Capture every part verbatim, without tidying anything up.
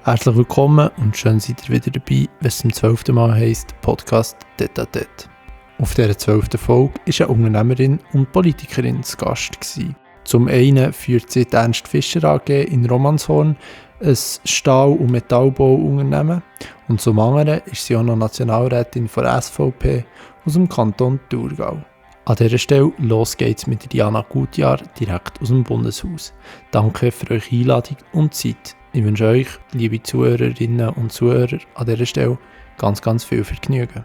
Herzlich willkommen und schön seid ihr wieder dabei, wenn es zum zwölften Mal heisst Podcast Tête à Tête. Auf dieser zwölften Folge war eine Unternehmerin und Politikerin zu Gast gewesen. Zum einen führt sie die Ernst Fischer A G in Romanshorn, ein Stahl- und Metallbauunternehmen, und zum anderen ist sie auch noch Nationalrätin von S V P aus dem Kanton Thurgau. An dieser Stelle los geht's mit Diana Gutjahr direkt aus dem Bundeshaus. Danke für eure Einladung und Zeit. Ich wünsche euch, liebe Zuhörerinnen und Zuhörer, an dieser Stelle ganz, ganz viel Vergnügen.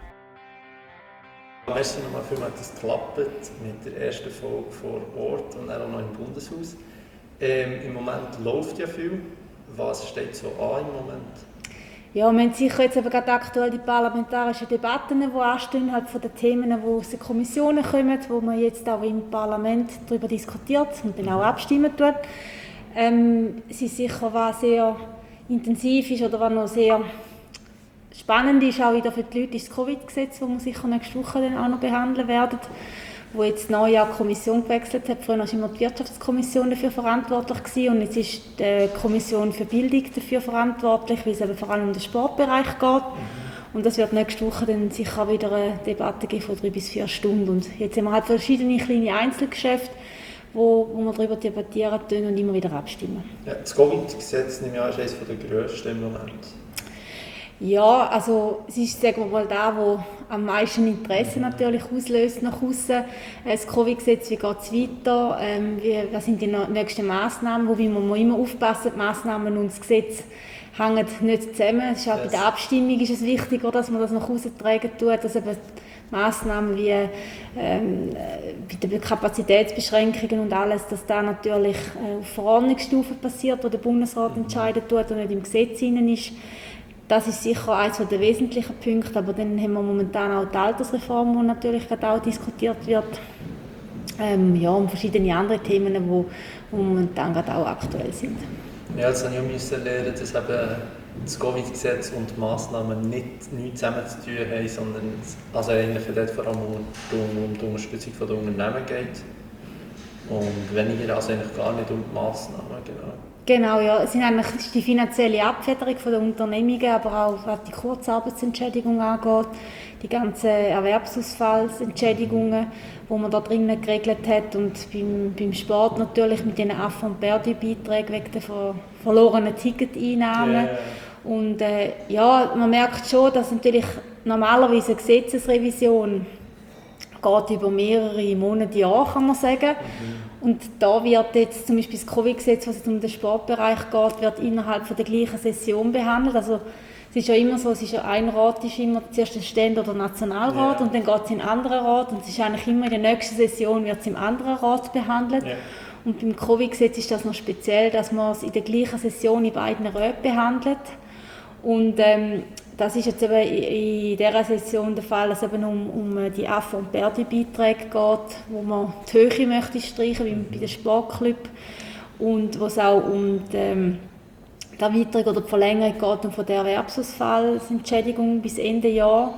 Merci nochmal vielmals, dass es klappt mit der ersten Folge vor Ort und auch noch im Bundeshaus. Ähm, Im Moment läuft ja viel. Was steht so an im Moment? Ja, wir haben sicher jetzt eben gerade aktuell die parlamentarischen Debatten, die anstehen, halt von den Themen, die aus den Kommissionen kommen, wo man jetzt auch im Parlament darüber diskutiert und dann auch abstimmen tut. Ähm, es ist sicher, was sehr intensiv ist oder was noch sehr spannend ist, auch wieder für die Leute, ist das Covid-Gesetz, das wir sicher nächste Woche dann auch noch behandeln werden, wo jetzt neu auch die Kommission gewechselt hat. Früher war immer die Wirtschaftskommission dafür verantwortlich gewesen, und jetzt ist die Kommission für Bildung dafür verantwortlich, weil es eben vor allem um den Sportbereich geht. Und das wird nächste Woche dann sicher wieder eine Debatte geben von drei bis vier Stunden. Und jetzt haben wir halt verschiedene kleine Einzelgeschäfte, wo, wo wir darüber debattieren können und immer wieder abstimmen. Ja, das Covid-Gesetz, nehme ich an, ist eines der grössten im Moment. Ja, also es ist, sagen wir mal, da, wo am meisten Interesse natürlich auslöst nach außen. Das Covid-Gesetz, wie geht es weiter? Ähm, wie, was sind die nächsten Massnahmen? Wobei man muss immer aufpassen, die Massnahmen und das Gesetz hängen nicht zusammen. Es ist auch yes. Bei der Abstimmung ist es wichtiger, dass man das nach außen tragen tut, dass eben Massnahmen wie ähm, bei den Kapazitätsbeschränkungen und alles, dass das natürlich äh, auf Verordnungsstufe passiert, wo der Bundesrat entscheiden tut und nicht im Gesetz hinein ist. Das ist sicher eines der wesentlichen Punkte, aber dann haben wir momentan auch die Altersreform, die natürlich gerade auch diskutiert wird. Ähm, ja, und verschiedene andere Themen, die momentan gerade auch aktuell sind. Ja, jetzt habe ich auch lernen, dass eben das Covid-Gesetz und die Massnahmen nicht, nicht zusammen zu tun haben, sondern also eigentlich dort vor allem um die, um die Unterstützung der Unternehmen geht und weniger also eigentlich gar nicht um die Massnahmen, genau. Genau, ja. Es sind eigentlich die finanzielle Abfederung der Unternehmungen, aber auch was die Kurzarbeitsentschädigung angeht, die ganzen Erwerbsausfallsentschädigungen, die man da drinnen geregelt hat, und beim, beim Sport natürlich mit den Affront- und Perdu-Beiträgen wegen der ver- verlorenen Ticketeinnahmen. Yeah. Und äh, ja, man merkt schon, dass natürlich normalerweise eine Gesetzesrevision geht über mehrere Monate, Jahre, kann man sagen. Mhm. Und da wird jetzt zum Beispiel das Covid-Gesetz, was jetzt um den Sportbereich geht, wird innerhalb von der gleichen Session behandelt. Also es ist ja immer so, es ist ja ein Rat ist immer zuerst der Ständ- oder Nationalrat, yeah. Und dann geht es in einen anderen Rat, und es ist eigentlich immer in der nächsten Session wird es im anderen Rat behandelt. Yeah. Und beim Covid-Gesetz ist das noch speziell, dass man es in der gleichen Session in beiden Räten behandelt. Und ähm, das ist jetzt eben in dieser Session der Fall, dass es eben um, um die Affront- und Perdu-Beiträge geht, wo man die Höhe möchte streichen, wie bei den Sportclubs, und wo es auch um die, die Erweiterung oder die Verlängerung geht und von der Erwerbsausfallsentschädigung bis Ende Jahr.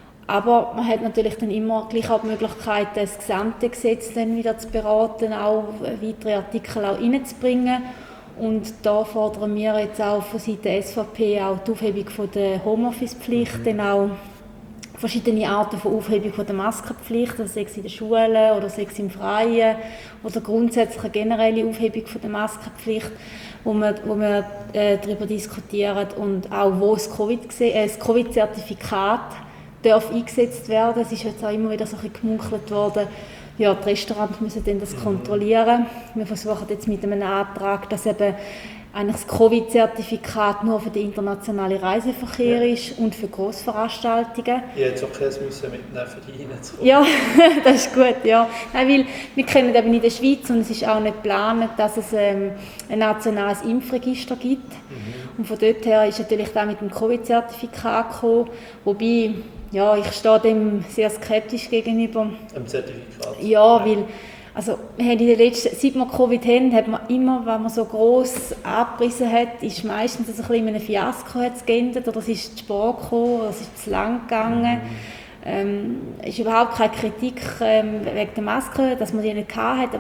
Aber man hat natürlich dann immer gleich auch die Möglichkeit, das gesamte Gesetz dann wieder zu beraten, auch weitere Artikel auch reinzubringen. Und da fordern wir jetzt auch von Seiten der S V P auch die Aufhebung von der Homeoffice-Pflicht, mhm. dann auch verschiedene Arten von Aufhebung von der Maskenpflicht, also sei es in den Schulen oder sei es im Freien, oder grundsätzlich eine generelle Aufhebung von der Maskenpflicht, wo wir, wo wir äh, darüber diskutieren, und auch wo das, Covid, äh, das Covid-Zertifikat darf eingesetzt werden. Es ist jetzt auch immer wieder so ein bisschen gemunkelt worden, ja, die Restaurants müssen dann das kontrollieren. Wir versuchen jetzt mit einem Antrag, dass eben eigentlich das Covid-Zertifikat nur für den internationalen Reiseverkehr ja. ist und für Grossveranstaltungen. Ich hätte auch keins müssen mitnehmen, für die reinzukommen. Ja, das ist gut, ja. Nein, weil wir kennen eben in der Schweiz, und es ist auch nicht geplant, dass es ähm, ein nationales Impfregister gibt. Mhm. Und von dort her ist natürlich da mit dem Covid-Zertifikat gekommen, wobei ja, ich stehe dem sehr skeptisch gegenüber. Am Zertifikat? Ja, ja, weil also, wir haben in den letzten, seit wir Covid haben, hat man immer, wenn man so gross abgerissen hat, ist meistens ein bisschen in einem Fiasko geendet, oder es ist zu spät gekommen, oder es ist zu lang gegangen. Mhm. Ähm, es ist überhaupt keine Kritik ähm, wegen der Maske, dass man die nicht hatte.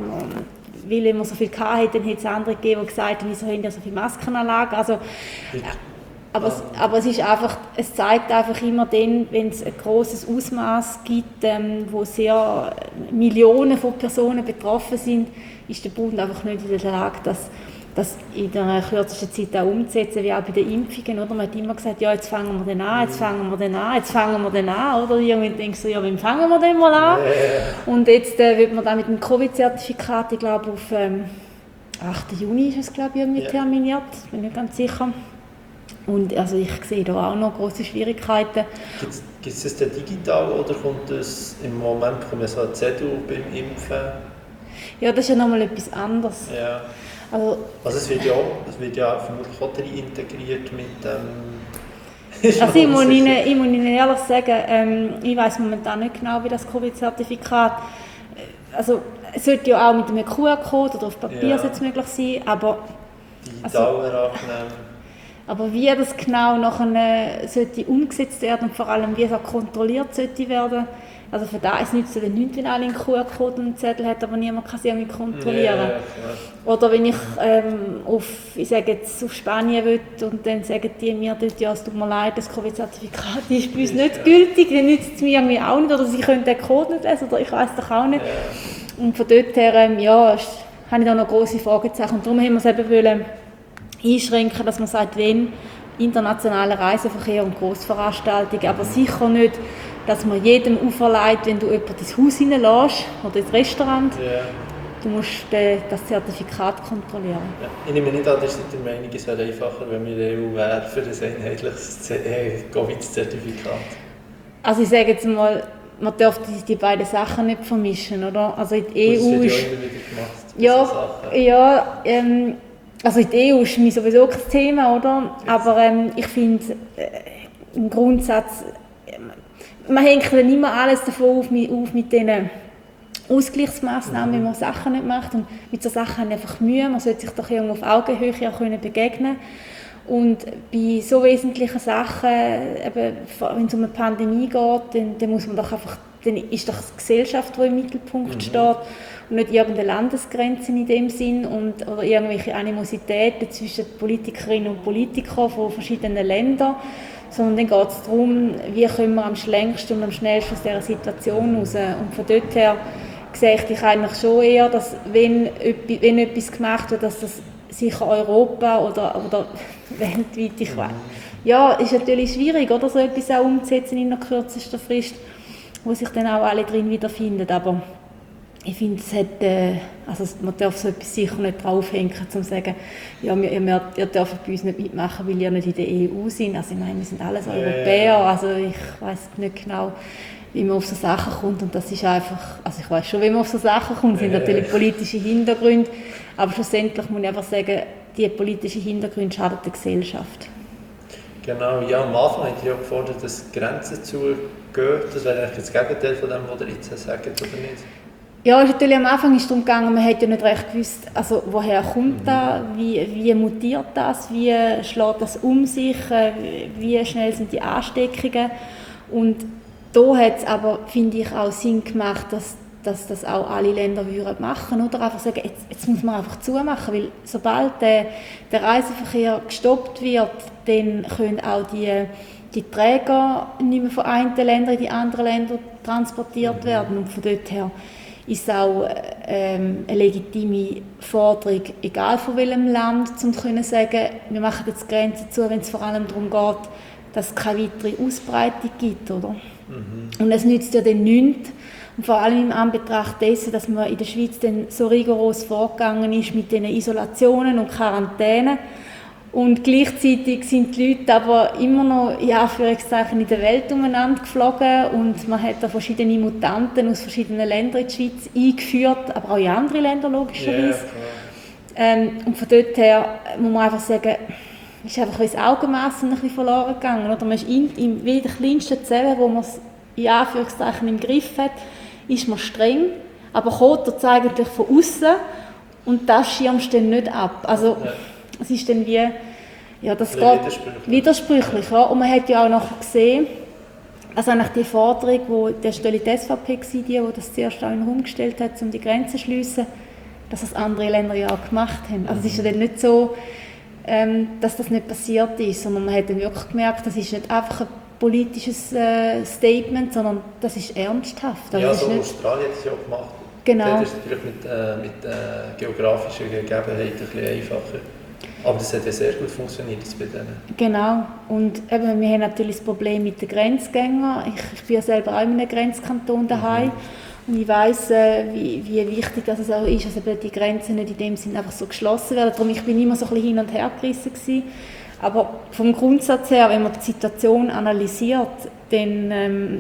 Weil wenn man so viel hatte, dann hätte es andere gegeben, die gesagt haben, wieso haben die so viele Maskenanlagen. Also, Aber, es, aber es, ist einfach, es zeigt einfach immer dann, wenn es ein grosses Ausmaß gibt, ähm, wo sehr Millionen von Personen betroffen sind, ist der Bund einfach nicht in der Lage, das, das in der kürzesten Zeit auch umzusetzen, wie auch bei den Impfungen. Oder? Man hat immer gesagt, ja, jetzt fangen wir dann an, jetzt fangen wir dann an, jetzt fangen wir dann an. Oder irgendwann denkst du, ja, wann fangen wir denn mal an? Yeah. Und jetzt äh, wird man dann mit dem Covid-Zertifikat, ich glaube, auf ähm, achten Juni ist es, glaube ich, irgendwie yeah. terminiert, bin nicht ganz sicher. Und also ich sehe da auch noch große Schwierigkeiten. Gibt es das denn digital oder kommt das im Moment kommt so ein Zettel beim Impfen? Ja, das ist ja nochmal etwas anderes. Ja. Also, also es wird ja, es wird ja vermutlich auch integriert mit dem... Also ich muss, Ihnen, ich muss Ihnen ehrlich sagen, ähm, ich weiss momentan nicht genau, wie das Covid-Zertifikat... Also es sollte ja auch mit einem Q R-Code oder auf Papier ja. möglich sein, aber... Digital also, angenehm. Aber wie das genau nachher sollte umgesetzt werden und vor allem wie es auch kontrolliert sollte werden, also für das nützt es nichts, wenn alle einen Q R-Code und einen Zettel hat, aber niemand kann sie irgendwie kontrollieren. Ja, ja, oder wenn ich ähm, auf, ich sage jetzt, auf Spanien will und dann sagen die mir dort, ja, es tut mir leid, das Covid-Zertifikat ist bei uns nicht ja. gültig, dann nützt es mir irgendwie auch nicht, oder sie können den Code nicht lesen, oder ich weiß doch auch nicht. Ja. Und von dort her, ähm, ja, habe ich da noch grosse Fragezeichen und darum haben wir es eben wollen, einschränken, dass man sagt, wenn internationaler Reiseverkehr und Grossveranstaltungen, aber sicher nicht, dass man jedem auferlegt, wenn du jemanden ins Haus hineinlässt oder ins Restaurant, yeah. du musst äh, das Zertifikat kontrollieren. Ja. Ich nehme nicht an, dass die Meinung es wäre einfacher, wenn wir in der E U wären für ein einheitliches Covid-Zertifikat. Also ich sage jetzt mal, man darf die, die beiden Sachen nicht vermischen, oder? Also in der E U das wird ist... ja immer wieder gemacht. Ja, ja ähm, also in der E U ist mir sowieso kein Thema, oder? Aber ähm, ich finde, äh, im Grundsatz, äh, man hängt dann immer alles davon auf mit, auf mit diesen Ausgleichsmaßnahmen, mhm. wenn man Sachen nicht macht. Und mit so Sachen haben einfach Mühe, man sollte sich doch irgendwo auf Augenhöhe auch können begegnen. Und bei so wesentlichen Sachen, eben, wenn es um eine Pandemie geht, dann, dann muss man doch einfach, dann ist doch die Gesellschaft, die im Mittelpunkt mhm. steht. Und nicht irgendeine Landesgrenzen in dem Sinn und, oder irgendwelche Animositäten zwischen Politikerinnen und Politikern von verschiedenen Ländern, sondern dann geht es darum, wie können wir am schnellsten und am schnellsten aus dieser Situation raus. Und von dort her sehe ich eigentlich schon eher, dass wenn, wenn etwas gemacht wird, dass das sicher Europa oder, oder weltweit, ich weiß. Ja, ist natürlich schwierig, oder, so etwas auch umzusetzen in der kürzesten Frist, wo sich dann auch alle drin wiederfinden, aber ich finde, es hat, äh, also man darf so etwas sicher nicht draufhängen, um zu sagen, ja, wir, ihr, ihr dürft bei uns nicht mitmachen, weil ihr nicht in der E U sind. Also ich meine, wir sind alles Europäer, also ich weiss nicht genau, wie man auf so Sachen kommt und das ist einfach, also ich weiss schon, wie man auf so Sachen kommt, das sind natürlich politische Hintergründe, aber schlussendlich muss ich einfach sagen, die politischen Hintergründe schaden der Gesellschaft. Genau, ja, am Anfang hat ihr ja gefordert, dass Grenzen zugehen, das wäre eigentlich das Gegenteil von dem, was ihr jetzt sagt, oder nicht? Ja, natürlich am Anfang ist es darum gegangen, man hat ja nicht recht gewusst, also woher kommt das, wie, wie mutiert das, wie schlägt das um sich, wie schnell sind die Ansteckungen. Und da hat es aber, finde ich, auch Sinn gemacht, dass, dass das auch alle Länder würden machen, oder einfach sagen, jetzt, jetzt muss man einfach zumachen, weil sobald der, der Reiseverkehr gestoppt wird, dann können auch die, die Träger nicht mehr von einen Ländern in die anderen Länder transportiert werden und von dort her ist auch ähm, eine legitime Forderung, egal von welchem Land, um zu sagen, wir machen jetzt Grenzen zu, wenn es vor allem darum geht, dass es keine weitere Ausbreitung gibt. Oder? Mhm. Und es nützt ja dann nichts. Und vor allem im Anbetracht dessen, dass man in der Schweiz dann so rigoros vorgegangen ist mit den Isolationen und Quarantänen. Und gleichzeitig sind die Leute aber immer noch in Anführungszeichen in der Welt umeinander geflogen und man hat da verschiedene Mutanten aus verschiedenen Ländern in die Schweiz eingeführt, aber auch in andere Länder logischerweise. Yeah, ähm, und von dort her muss man einfach sagen, ist einfach das Augenmaß ein bisschen verloren gegangen. Oder man ist in, in den kleinsten Zellen, wo man es in Anführungszeichen im Griff hat, ist man streng, aber kommt das eigentlich von außen und das schirmst du dann nicht ab. Also, ja. Es ist dann wie, ja, das geht widersprüchlich. widersprüchlich ja. Und man hat ja auch noch gesehen, also eigentlich die Forderung, die der Stelle die S V P war, die, die das zuerst auch in den Raum gestellt hat, um die Grenzen zu schliessen, dass das andere Länder ja auch gemacht haben. Also es ist ja dann nicht so, ähm, dass das nicht passiert ist, sondern man hat dann wirklich gemerkt, das ist nicht einfach ein politisches äh, Statement, sondern das ist ernsthaft. Also ja, ist so nicht... Australien hat es ja auch gemacht. Genau. Das ist natürlich mit, äh, mit äh, geografischen Gegebenheiten ein bisschen einfacher. Aber das hat ja sehr gut funktioniert bei denen. Genau. Und eben, wir haben natürlich das Problem mit den Grenzgängern. Ich, ich bin ja selber auch in einem Grenzkanton daheim. Mhm. Und ich weiss, äh, wie, wie wichtig das auch ist, dass eben die Grenzen nicht in dem Sinne einfach so geschlossen werden. Darum ich bin immer so ein bisschen hin und her gerissen gewesen. Aber vom Grundsatz her, wenn man die Situation analysiert, dann, ähm,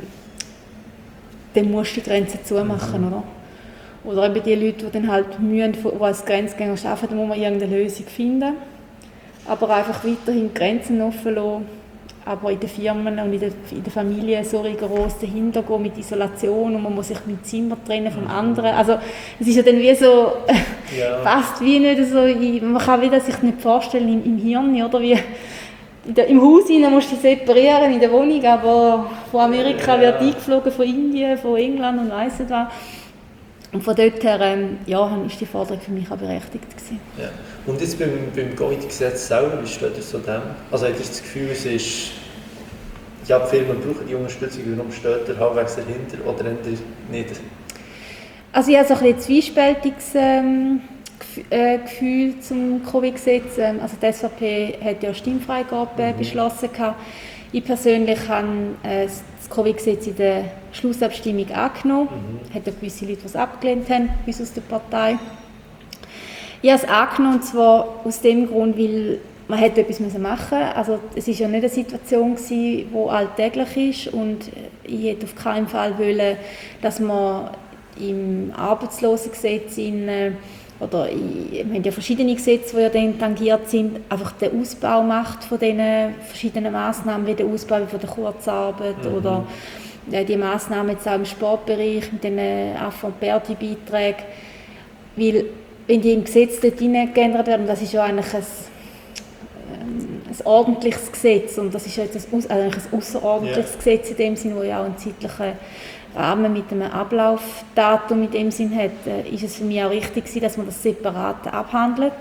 dann musst du die Grenzen zumachen, mhm. oder? Oder eben die Leute, die dann halt mühen, die als Grenzgänger arbeiten, da muss man irgendeine Lösung finden. Aber einfach weiterhin die Grenzen offen lassen. Aber in den Firmen und in der, in der Familie so rigoros dahinter gehen mit Isolation und man muss sich mit Zimmer trennen vom anderen. Also es ist ja dann wie so, ja. fast wie nicht so, man kann wieder sich nicht vorstellen im, im Hirn, oder wie in der, im Haus rein musst du dich separieren, in der Wohnung, aber von Amerika ja. wird eingeflogen, von Indien, von England und weiss nicht was. Und von dort her ähm, ja, ist die Forderung für mich auch berechtigt gewesen. Ja. Und jetzt beim, beim Covid-Gesetz selber, wie steht ihr zu dem? Also habt ihr das Gefühl, es ist, ja, die Firmen brauchen die Unterstützung, warum steht ihr halbwegs dahinter oder nicht? Also ich habe so ein bisschen zwiespältiges ähm, Gefühl zum Covid-Gesetz. Also die S V P hat ja Stimmfreigabe mhm. beschlossen. Ich persönlich habe äh, das Covid-Gesetz in der Schlussabstimmung angenommen. Es mhm. hat ja gewisse Leute, die es abgelehnt haben, bis aus der Partei. Ich habe es angenommen, und zwar aus dem Grund, weil man hätte etwas machen müssen. Also es war ja nicht eine Situation, die alltäglich ist. Und ich hätte auf keinen Fall wollen, dass man im Arbeitslosengesetz in, oder in, wir haben ja verschiedene Gesetze, die ja dann tangiert sind, einfach den Ausbau macht von diesen verschiedenen Massnahmen, wie der Ausbau von der Kurzarbeit mhm. oder äh, die Massnahmen jetzt auch im Sportbereich mit den Affe- und Perdi-Beiträgen. Weil wenn die im Gesetz dort geändert werden, das ist ja eigentlich ein, ähm, ein ordentliches Gesetz und das ist ja jetzt ein, also eigentlich ein außerordentliches yeah. Gesetz in dem Sinn, wo ja auch einen zeitlichen Rahmen mit einem Ablaufdatum in dem Sinn hat, äh, ist es für mich auch richtig gewesen, dass man das separat abhandelt.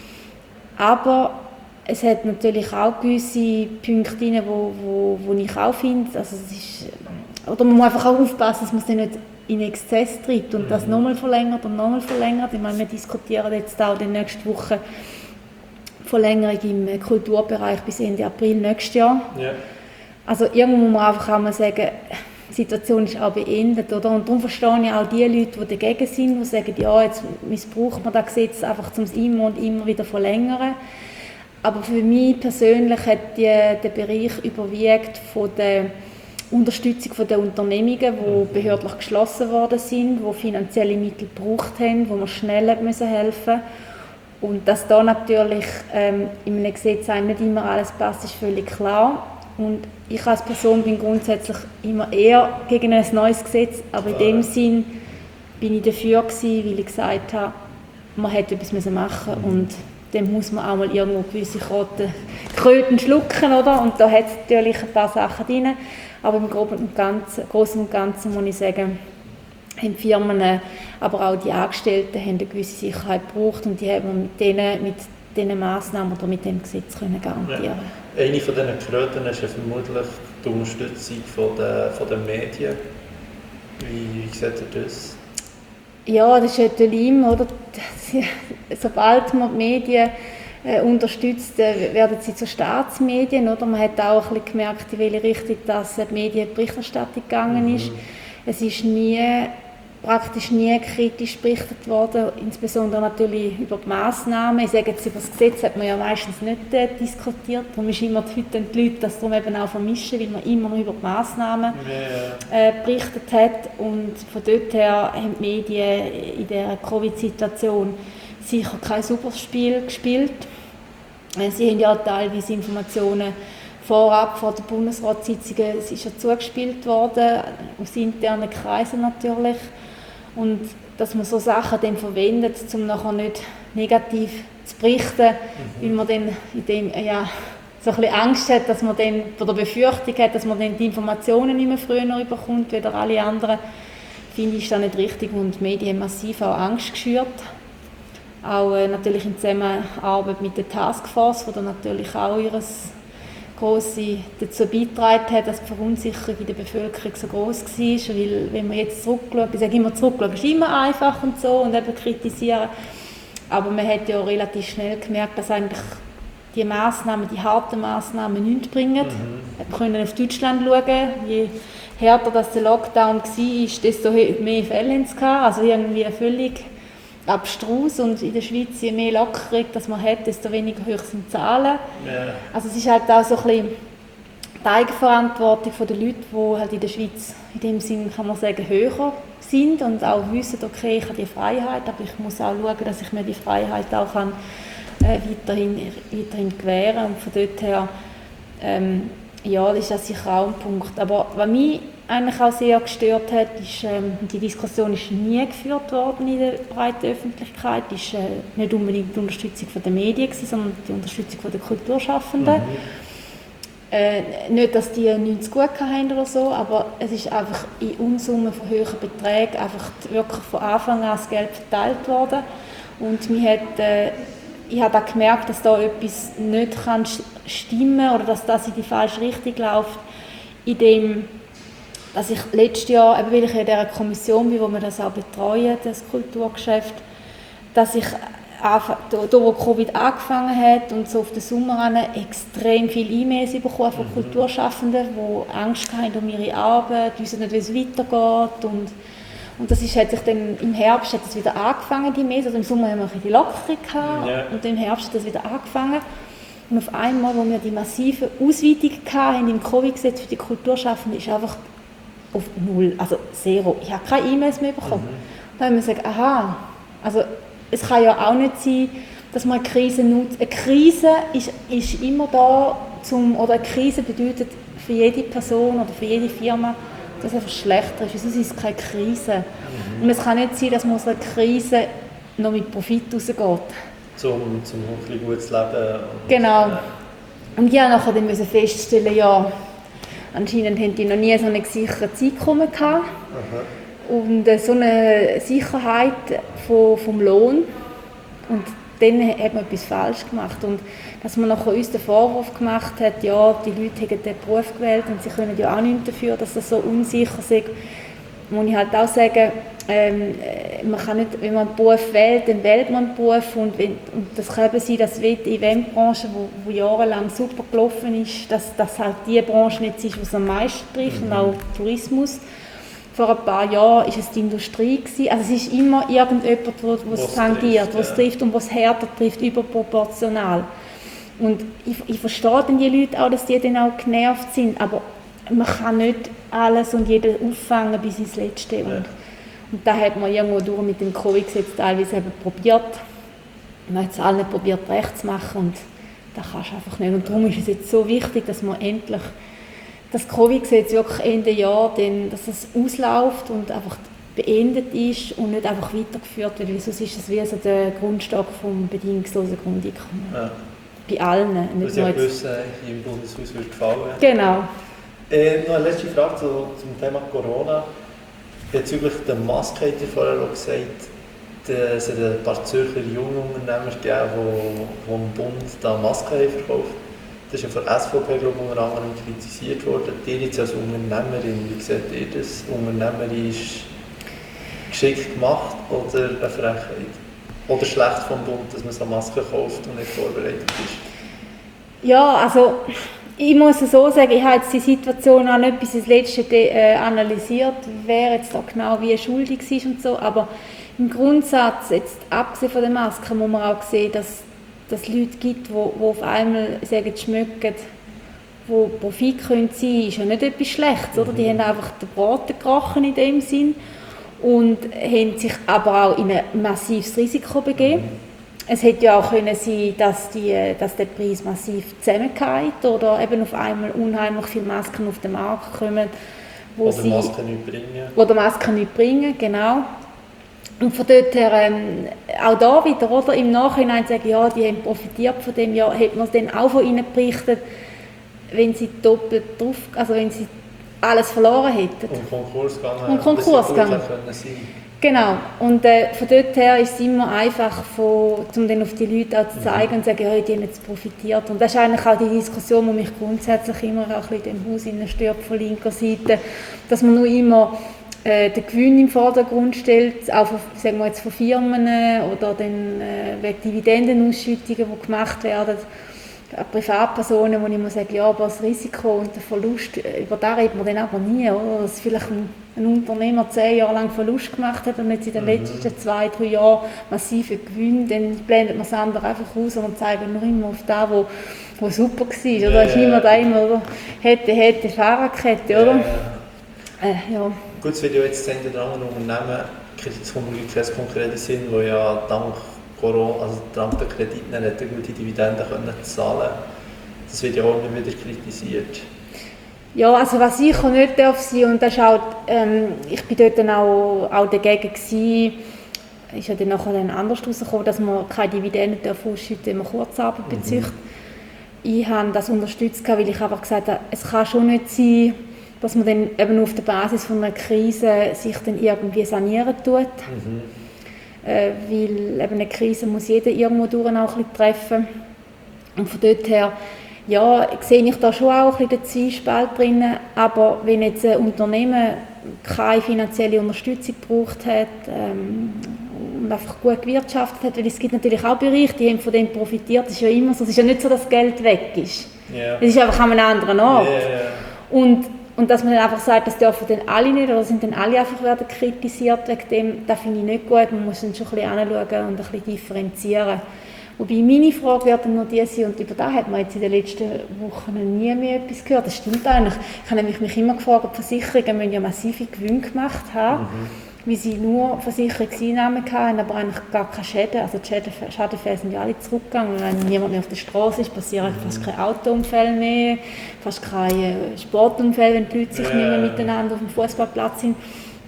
Aber es hat natürlich auch gewisse Punkte drin, wo, wo, wo ich auch finde, also es ist, oder man muss einfach auch aufpassen, dass man es dann nicht in Exzess tritt und das nochmal verlängert und nochmal verlängert. Ich meine, wir diskutieren jetzt auch in der nächsten Woche Verlängerung im Kulturbereich bis Ende April nächstes Jahr. Ja. Also irgendwo muss man einfach auch mal sagen, die Situation ist auch beendet, oder? Und darum verstehe ich auch die Leute, die dagegen sind, die sagen, ja, jetzt missbraucht man das Gesetz einfach, um es immer und immer wieder zu verlängern. Aber für mich persönlich hat die, der Bereich überwiegt von der Unterstützung von den Unternehmungen, die behördlich geschlossen worden sind, die finanzielle Mittel gebraucht haben, wo man schnell helfen musste. Und dass da natürlich ähm, in einem Gesetz nicht immer alles passt, ist völlig klar. Und ich als Person bin grundsätzlich immer eher gegen ein neues Gesetz, aber in dem Sinn bin ich dafür gewesen, weil ich gesagt habe, man hätte etwas machen müssen und dann muss man auch mal irgendwo gewisse Kröten schlucken, oder? Und da hat es natürlich ein paar Sachen drin. Aber im Großen und Ganzen, Großen und Ganzen muss ich sagen, haben die Firmen, aber auch die Angestellten haben eine gewisse Sicherheit gebraucht und die haben wir mit diesen, mit diesen Massnahmen oder mit dem Gesetz können garantieren. Ja. Eine von diesen Kröten ist ja vermutlich die Unterstützung von den, von den Medien. Wie, wie seht ihr das? Ja, das ist natürlich immer, oder? Sobald man die Medien äh, unterstützt, äh, werden sie zu Staatsmedien, oder? Man hat auch ein bisschen gemerkt, in welche Richtung dass die Medienberichterstattung gegangen ist. Mhm. Es ist nie, praktisch nie kritisch berichtet worden, insbesondere natürlich über die Massnahmen. Ich sage jetzt, über das Gesetz hat man ja meistens nicht äh, diskutiert, darum ist immer die, heute die Leute das darum eben auch vermischen, weil man immer nur über die Massnahmen äh, berichtet hat. Und von dort her haben die Medien in dieser Covid-Situation sicher kein super Spiel gespielt. Sie haben ja teilweise Informationen vorab, vor der Bundesratssitzung, es ist ja zugespielt worden, aus internen Kreisen natürlich. Und dass man so Sachen dann verwendet, um nachher nicht negativ zu berichten, mhm. weil man dann in dem, ja, so ein bisschen Angst hat, dass man dann, oder Befürchtung hat, dass man dann die Informationen nicht mehr früher bekommt, wie alle anderen, finde ich das nicht richtig und die Medien haben massiv auch Angst geschürt. auch äh, natürlich in Zusammenarbeit mit der Taskforce, die dann natürlich auch ihres grosse dazu beigetragen hat, dass die Verunsicherung in der Bevölkerung so groß war, weil wenn man jetzt zurückschaut, ich sage immer, zurückschauen ist immer einfach und so und eben kritisieren, aber man hat ja relativ schnell gemerkt, dass eigentlich die Massnahmen, die harten Massnahmen nichts bringen. Mhm. Wir können auf Deutschland schauen, je härter das der Lockdown war, desto mehr Fälle haben es gehabt, also irgendwie völlig abstrus und in der Schweiz, je mehr Lockerung das man hat, desto weniger hoch sind die Zahlen. Yeah. Also es ist halt auch so ein bisschen die Eigenverantwortung der Leute, die halt in der Schweiz in dem Sinn, kann man sagen, höher sind und auch wissen, okay, ich habe die Freiheit, aber ich muss auch schauen, dass ich mir die Freiheit auch kann, äh, weiterhin, weiterhin gewähren und von dort her ähm, ja, das ist das sicher auch ein Punkt. Aber was mich eigentlich auch sehr gestört hat, ist, ähm, die Diskussion ist nie geführt worden in der breiten Öffentlichkeit, ist äh, nicht unbedingt die Unterstützung der Medien gewesen, sondern die Unterstützung der Kulturschaffenden. Mhm. Äh, nicht, dass die nichts gut haben oder so, aber es ist einfach in Unsummen von höheren Beträgen einfach wirklich von Anfang an das Geld verteilt worden. Und mir hat, äh, ich habe auch gemerkt, dass da etwas nicht kann stimmen oder dass das in die falsche Richtung läuft, indem dass ich letztes Jahr, eben weil ich in dieser Kommission bin, wo wir das auch betreuen, das Kulturgeschäft, dass ich einfach, da, da wo Covid angefangen hat und so auf den Sommer an, extrem viele E-Mails bekommen von Kulturschaffenden, die Angst haben um ihre Arbeit, wissen nicht, wie es weitergeht. Und, und das ist, hat sich dann im Herbst hat das wieder angefangen, die Mails. Also im Sommer haben wir ein bisschen Lockerung gehabt, ja. Und im Herbst hat das wieder angefangen. Und auf einmal, wo wir die massive Ausweitung hatten im Covid-Gesetz für die Kulturschaffenden, ist einfach auf null, also zero. Ich habe keine E-Mails mehr bekommen. Mhm. Dann haben wir gesagt, aha, also es kann ja auch nicht sein, dass man eine Krise nutzt. Eine Krise ist, ist immer da, zum, oder eine Krise bedeutet für jede Person oder für jede Firma, dass es einfach schlechter ist. Sonst ist es keine Krise. Mhm. Und es kann nicht sein, dass man aus einer Krise noch mit Profit rausgeht. Zum, zum ein bisschen gutes Leben. Und genau. Und ich musste dann nachher feststellen, ja, anscheinend haben die noch nie so ein gesichertes Einkommen gehabt. Aha. Und äh, so eine Sicherheit von, vom Lohn. Und dann hat man etwas falsch gemacht. Und dass man nachher uns den Vorwurf gemacht hat, ja, die Leute haben den Beruf gewählt und sie können ja auch nichts dafür, dass das so unsicher ist, muss ich halt auch sagen, ähm, man kann nicht, wenn man einen Beruf wählt, dann wählt man einen Beruf und, wenn, und das kann eben sein, dass die Eventbranche, wo, wo jahrelang super gelaufen ist, dass das halt die Branche nicht ist, die es am meisten trifft, mhm. und auch Tourismus. Vor ein paar Jahren war es die Industrie gewesen. Also es ist immer irgendjemand, wo, wo es tangiert, wo es trifft und wo es härter trifft, überproportional. Und ich, ich verstehe dann die Leute auch, dass die dann auch genervt sind, aber man kann nicht alles und jeden auffangen bis ins Letzte. Ja. Und, und da hat man irgendwo durch mit dem Covid-Gesetz teilweise eben probiert. Man hat es allen probiert, recht zu machen und das kannst du einfach nicht. Und darum ist es jetzt so wichtig, dass man endlich das Covid-Gesetz wirklich Ende Jahr, dann, dass es ausläuft und einfach beendet ist und nicht einfach weitergeführt wird, weil sonst ist es wie so der Grundstock vom bedingungslosen Grundeinkommen. Ja. Bei allen. Nicht nur jetzt wissen, im Bundeshaus wird gefallen. Genau. Äh, noch eine letzte Frage zu, zum Thema Corona. Bezüglich der Maske hat ihr vorher auch gesagt, es hat ein paar Zürcher Jungunternehmer gegeben, die vom Bund da Masken haben verkauft. Das ist ja von der S V P, glaube ich, unter anderem kritisiert worden. Ihr jetzt als Unternehmerin, wie seht ihr das? Unternehmerisch geschickt gemacht oder eine Frechheit? Oder schlecht vom Bund, dass man so Masken kauft und nicht vorbereitet ist? Ja, also ich muss so sagen, ich habe jetzt die Situation auch nicht bis ins Letzte äh, analysiert, wer jetzt da genau wie schuldig ist und so, aber im Grundsatz, jetzt abgesehen von den Masken, muss man auch sehen, dass es Leute gibt, die auf einmal sagen, schmecken, die Profit können sein, ist ja nicht etwas Schlechtes, oder? Die haben einfach den Braten gerochen in dem Sinn und haben sich aber auch in ein massives Risiko begeben. Es hätte ja auch können sein, dass, die, dass der Preis massiv zusammengeht oder eben auf einmal unheimlich viele Masken auf den Markt kommen, wo oder sie Masken nicht bringen. Oder Masken nicht bringen, genau. Und von dort her, ähm, auch da wieder, oder, im Nachhinein sagen, ja, die haben profitiert von dem, ja, hätte man dann auch von ihnen berichtet, wenn sie doppelt drauf, also wenn sie alles verloren hätten. Und Konkurs gegangen. Und Konkurs gegangen. Genau, und äh, von dort her ist es immer einfach, von, um dann auf die Leute auch zu zeigen und zu sagen, ja, die haben jetzt profitiert. Und das ist eigentlich auch die Diskussion, die mich grundsätzlich immer auch in dem Haus stört von linker Seite, dass man nur immer äh, den Gewinn im Vordergrund stellt, auch von, sagen wir jetzt von Firmen oder den, äh, wegen Dividendenausschüttungen, die gemacht werden. Privatpersonen, wo ich immer sage, ja, aber das Risiko und der Verlust, über das reden wir dann aber nie, oder? Dass vielleicht ein, ein Unternehmer zehn Jahre lang Verlust gemacht hat und jetzt in den mhm. letzten zwei, drei Jahren massive Gewinne, dann blendet man das andere einfach aus und zeigt nur immer auf das, wo, wo super war, oder? Ja, ist immer da immer, oder? Hätte, hätte, Fahrradkette, oder? Ja. Äh, ja. Gut, es wird ja jetzt in den anderen Unternehmen, es kommt kein konkreter Sinn, wo ja dank Corona, also dank der Kredite nicht eine gute Dividende können zahlen. Das wird ja auch immer wieder kritisiert. Ja, also was sicher nicht darf sein, und das ist auch, ähm, ich bin dort dann auch, auch dagegen gewesen, ist ja dann nachher dann anders herausgekommen, dass man keine Dividenden ausschütten darf, wenn man Kurzarbeit bezieht. Mhm. Ich habe das unterstützt, weil ich einfach gesagt habe, es kann schon nicht sein, dass man dann eben auf der Basis von einer Krise sich dann irgendwie sanieren tut. Mhm. Äh, weil eben eine Krise muss jeder irgendwo durch auch ein bisschen treffen. Und von dort her, ja, sehe ich da schon auch ein bisschen den Zwiespalt drin, aber wenn jetzt ein Unternehmen keine finanzielle Unterstützung gebraucht hat ähm, und einfach gut gewirtschaftet hat, weil es gibt natürlich auch Bereiche, die haben von dem profitiert, das ist ja immer so, es ist ja nicht so, dass Geld weg ist. Yeah. Es ist einfach an einem anderen Ort. Yeah, yeah. Und Und dass man dann einfach sagt, das dürfen dann alle nicht, oder sind dann alle einfach werden kritisiert wegen dem, das finde ich nicht gut. Man muss dann schon ein bisschen hinschauen und ein bisschen differenzieren. Wobei meine Frage wird dann nur die sein, und über das hat man jetzt in den letzten Wochen nie mehr etwas gehört. Das stimmt eigentlich. Ich habe mich immer gefragt, ob Versicherungen müssen ja massive Gewinne gemacht haben, mhm. wie sie nur Versicherungseinnahmen hatten, aber eigentlich gar keine Schäden. Also die Schäden, Schadenfälle sind ja alle zurückgegangen. Wenn niemand mehr auf der Straße ist, passieren mhm. fast keine Autounfälle mehr, fast keine Sportunfälle, wenn die Leute sich ja. nicht mehr miteinander auf dem Fußballplatz sind.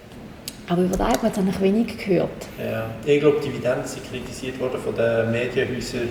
Aber über das hat man jetzt eigentlich wenig gehört. Ja. Ich glaube, Dividenden sind kritisiert worden von den Medienhäusern,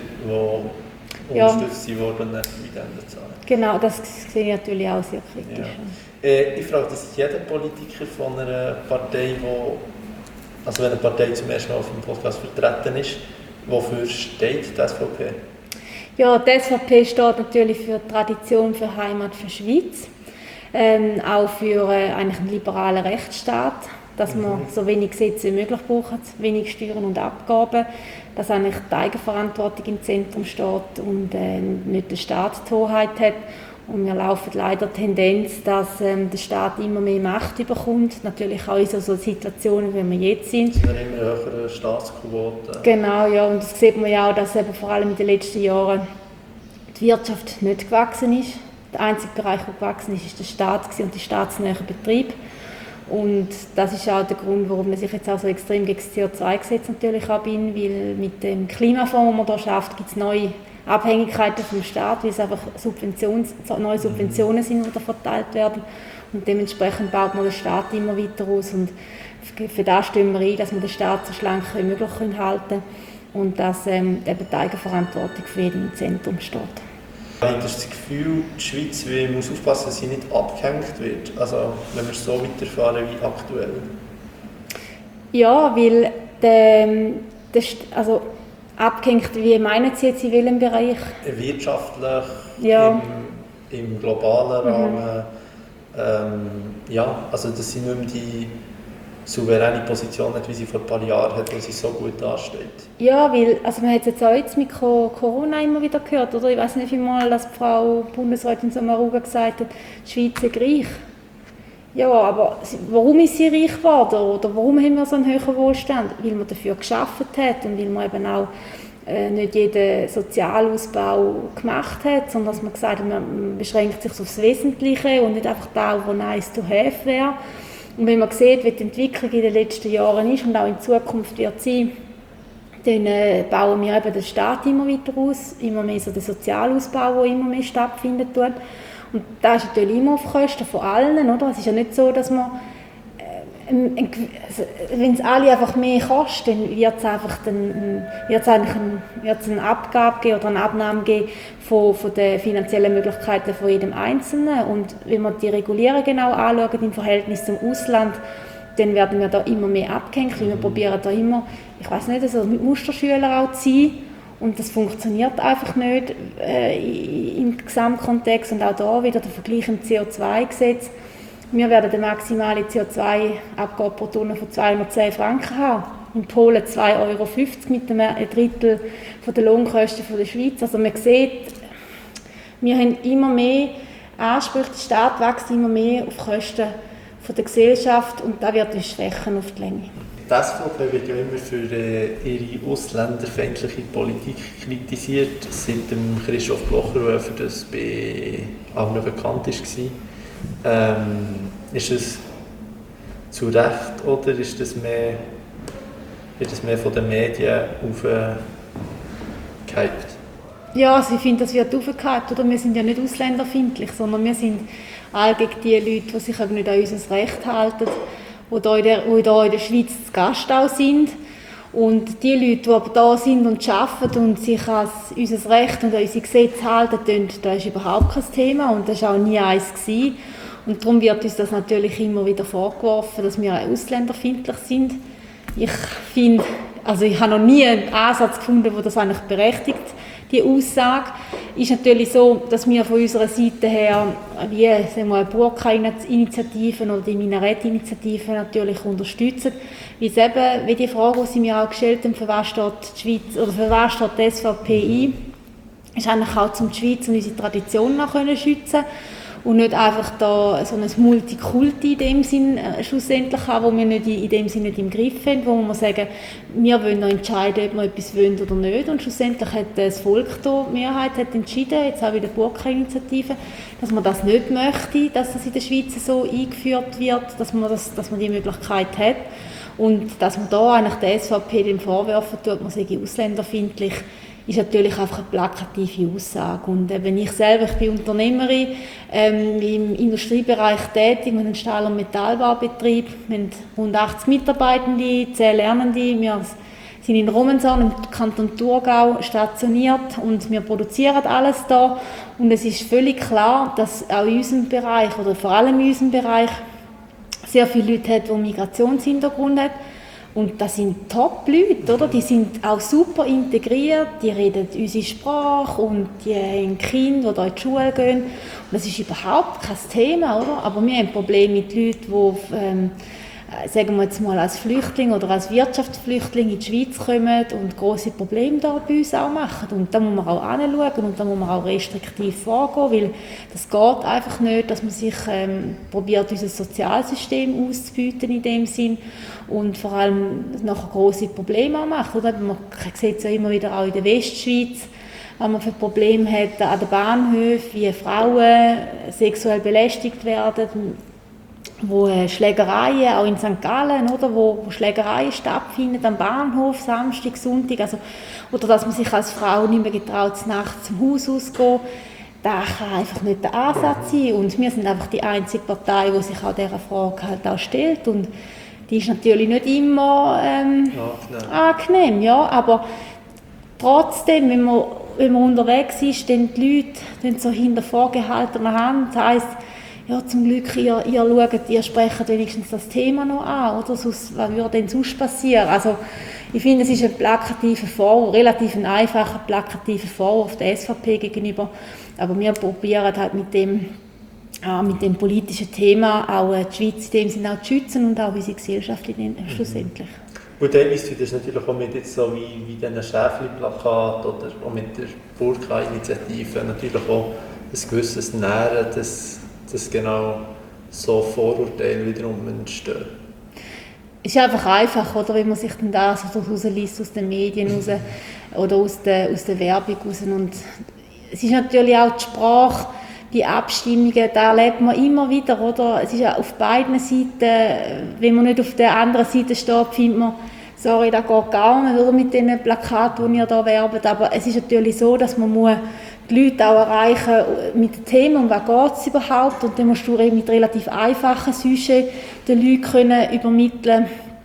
die ja. unterstützt wurden, Dividenden zu zahlen. Genau, das sehe ich natürlich auch sehr kritisch. Ja. Äh, ich frage, das ist jeder Politiker von einer Partei, wo, also wenn eine Partei zum ersten Mal auf dem Podcast vertreten ist, wofür steht die S V P? Ja, die S V P steht natürlich für Tradition, für Heimat, für Schweiz. Ähm, auch für äh, eigentlich einen liberalen Rechtsstaat, dass mhm. man so wenig Gesetze wie möglich braucht, wenig Steuern und Abgaben, dass eigentlich die Eigenverantwortung im Zentrum steht und äh, nicht der Staat die Hoheit hat. Und wir laufen leider die Tendenz, dass ähm, der Staat immer mehr Macht bekommt. Natürlich auch in so, so Situationen, wie wir jetzt sind. Es sind immer höhere Staatsquoten. Genau, ja. Und das sieht man ja auch, dass eben vor allem in den letzten Jahren die Wirtschaft nicht gewachsen ist. Der einzige Bereich, der gewachsen ist, ist der Staat und der staatsnahe Betrieb. Und das ist auch der Grund, warum ich jetzt auch so extrem gegen das C O zwei Gesetz natürlich auch bin, weil mit dem Klimafonds, den man hier schafft, gibt es neue Abhängigkeiten vom Staat, weil es einfach Subventions, neue Subventionen sind, die da verteilt werden. Und dementsprechend baut man den Staat immer weiter aus. Und für das stehen wir ein, dass wir den Staat so schlank wie möglich halten können und dass ähm, eben die Eigenverantwortung für jeden im Zentrum steht. Ich habe das Gefühl, die Schweiz muss aufpassen, dass sie nicht abgehängt wird, also wenn wir so weiterfahren wie aktuell. Ja, weil der, der, also abgehängt, wie meinen Sie jetzt in welchem Bereich? Wirtschaftlich, ja. im, im globalen Rahmen. Mhm. Ähm, ja, also dass sie nicht mehr die souveräne Position hat, wie sie vor ein paar Jahren hat, wo sie so gut dasteht. Ja, weil also man hat es jetzt auch jetzt mit Corona immer wieder gehört, oder? Ich weiß nicht, wie mal, dass die Frau Bundesrätin Sommaruga gesagt hat, die Schweiz ist reich. Ja, aber warum ist sie reich geworden? Oder warum haben wir so einen höheren Wohlstand? Weil man dafür gearbeitet hat und weil man eben auch äh, nicht jeden Sozialausbau gemacht hat, sondern dass man gesagt hat, man beschränkt sich aufs Wesentliche und nicht einfach das, was nice to have wäre. Und wenn man sieht, wie die Entwicklung in den letzten Jahren ist und auch in Zukunft wird sein, dann äh, bauen wir eben den Staat immer weiter aus, immer mehr so den Sozialausbau, der immer mehr stattfindet. Tut. Und das ist natürlich immer auf Kosten von allen, oder? Es ist ja nicht so, dass man, äh, also, wenn es alle einfach mehr kostet, dann wird es einfach dann, wird's eigentlich ein, wird's eine Abgabe geben oder eine Abnahme geben von, von den finanziellen Möglichkeiten von jedem Einzelnen. Und wenn man die Regulierung genau anschaut im Verhältnis zum Ausland, dann werden wir da immer mehr abgehängt, weil wir probieren da immer, ich weiß nicht, also mit Musterschülern auch zu sein. Und das funktioniert einfach nicht äh, im Gesamtkontext. Und auch da wieder der Vergleich im C O zwei Gesetz. Wir werden eine maximale C O zwei Abgabe pro Tonne von zweihundertzehn Franken haben. In Polen zwei Euro fünfzig mit einem Drittel von der Lohnkosten der Schweiz. Also man sieht, wir haben immer mehr Ansprüche, der Staat wächst immer mehr auf Kosten von der Gesellschaft und da wird uns schwächen auf die Länge. Die S V P wird ja immer für äh, ihre ausländerfeindliche Politik kritisiert, seit dem Christoph Blocher, der für das bei allen bekannt war. Ähm, ist es zu Recht oder ist das mehr, ist das mehr von den Medien aufgehypt? Ja, also ich finde, das wird aufgehypt. Oder? Wir sind ja nicht ausländerfeindlich, sondern wir sind all gegen die Leute, die sich eben nicht an unser Recht halten, die hier in der, die hier in der Schweiz zu Gast auch sind. Und die Leute, die aber da sind und arbeiten und sich an unser Recht und an unsere Gesetze halten, das ist überhaupt kein Thema und das war auch nie eins gewesen. Und darum wird uns das natürlich immer wieder vorgeworfen, dass wir ausländerfeindlich sind. Ich finde, also ich habe noch nie einen Ansatz gefunden, der das eigentlich berechtigt. Die Aussage ist natürlich so, dass wir von unserer Seite her wie sagen wir, Burka-Initiativen oder die Minarett-Initiativen natürlich unterstützen. Wie, eben, wie die Frage, die Sie mir auch gestellt haben, für was steht die Schweiz oder für was steht die S V P ein, ist eigentlich auch, um die Schweiz und unsere Tradition noch zu schützen. Und nicht einfach da so ein Multikulti in dem Sinn äh, schlussendlich haben, wo wir nicht in dem Sinn nicht im Griff haben, wo wir sagen, wir wollen noch entscheiden, ob wir etwas wollen oder nicht. Und schlussendlich hat das Volk da, die Mehrheit hat entschieden, jetzt auch wieder die Burka-Initiative, dass man das nicht möchte, dass das in der Schweiz so eingeführt wird, dass man, das, dass man die Möglichkeit hat. Und dass man da eigentlich der S V P dem vorwerfen tut, man sei ausländerfeindlich, ist natürlich einfach eine plakative Aussage. Und äh, wenn ich selber, ich bin Unternehmerin, ähm, im Industriebereich tätig, wir haben einen Stahl- und Metallbaubetrieb, wir haben rund achtzig Mitarbeitende, zehn Lernende, wir sind in Romensan im Kanton Thurgau stationiert und wir produzieren alles da. Und es ist völlig klar, dass auch in unserem Bereich, oder vor allem in unserem Bereich, sehr viele Leute hat, die einen Migrationshintergrund haben. Und das sind Top-Leute, oder? Die sind auch super integriert, die reden unsere Sprache und die haben Kinder, die hier in die Schule gehen. Und das ist überhaupt kein Thema, oder? Aber wir haben Probleme mit Leuten, die, ähm, sagen wir jetzt mal, als Flüchtling oder als Wirtschaftsflüchtling in die Schweiz kommen und grosse Probleme da bei uns auch machen. Und da muss man auch hinschauen und da muss man auch restriktiv vorgehen, weil das geht einfach nicht, dass man sich ähm, probiert, unser Sozialsystem auszubieten in dem Sinn und vor allem nachher grosse Probleme auch macht. Oder? Man sieht es ja immer wieder auch in der Westschweiz, wenn man für Probleme hat an den Bahnhöfen, wie Frauen sexuell belästigt werden, wo äh, Schlägereien, auch in Sankt Gallen, oder, wo, wo Schlägereien stattfinden am Bahnhof, Samstag, Sonntag, also, oder dass man sich als Frau nicht mehr getraut, nachts zum Haus auszugehen, das kann einfach nicht der Ansatz sein. Und wir sind einfach die einzige Partei, die sich auch dieser Frage halt auch stellt. Und die ist natürlich nicht immer ähm, ja, angenehm, ja, aber trotzdem, wenn man, wenn man unterwegs ist, dann die Leute dann so hinter vorgehaltener Hand, das heisst, ja, zum Glück, ihr, ihr schaut, ihr sprecht wenigstens das Thema noch an, oder? Sonst, was würde denn sonst passieren? Also, ich finde, es ist ein plakativer Vorwurf, relativ ein einfacher plakativer Vorwurf der S V P gegenüber, aber wir probieren halt mit dem, äh, mit dem politischen Thema auch äh, die Schweiz in dem Sinne auch zu schützen und auch unsere Gesellschaft in den, äh, schlussendlich. Und dann ist das natürlich auch mit jetzt so wie, wie diesen Schäfli-Plakat oder auch mit der Burka-Initiative natürlich auch ein gewisses Nähren, das dass genau so Vorurteile wiederum entstehen. Es ist einfach einfach, oder, wenn man sich dann das rausliest aus den Medien raus, oder aus der, aus der Werbung raus. Und es ist natürlich auch die Sprache, die Abstimmungen, da erlebt man immer wieder, oder? Es ist ja auf beiden Seiten, wenn man nicht auf der anderen Seite steht, findet man, sorry, das geht gar nicht, oder, mit den Plakaten, die ihr hier werbt. Aber es ist natürlich so, dass man muss die Leute auch erreichen mit dem Thema, um was geht es überhaupt. Und dann musst du mit relativ einfachen Sujets den Leuten können übermitteln.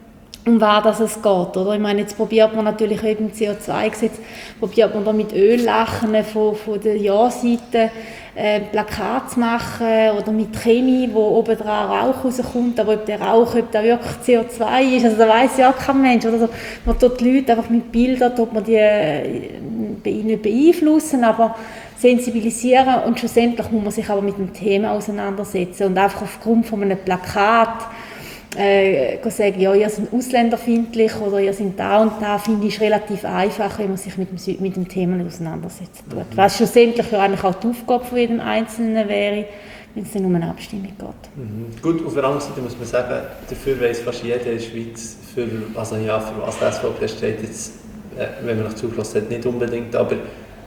um was das es geht. Oder? Ich meine, jetzt probiert man natürlich eben C O zwei Gesetz, probiert man da mit Öllachen von, von der Ja-Seite äh, Plakate zu machen oder mit Chemie, wo oben dran Rauch rauskommt, aber ob der Rauch, ob der wirklich C O zwei ist, also da weiss ja kein Mensch. Oder so. Man tut die Leute einfach mit Bildern, tut man die äh, nicht beeinflussen, aber sensibilisieren und schlussendlich muss man sich aber mit dem Thema auseinandersetzen und einfach aufgrund von einem Plakat äh, sagen, ja, ihr seid ausländerfeindlich oder ihr seid da und da, finde ich relativ einfach, wenn man sich mit dem, mit dem Thema auseinandersetzen tut. Mhm. Was schlussendlich ja eigentlich auch die Aufgabe von jedem Einzelnen wäre, wenn es dann um eine Abstimmung geht. Mhm. Gut, auf der anderen Seite muss man sagen, dafür weiss fast jeder in der Schweiz, für, also ja, für was die S V P steht, jetzt, äh, wenn man noch zugelassen hat, nicht unbedingt, aber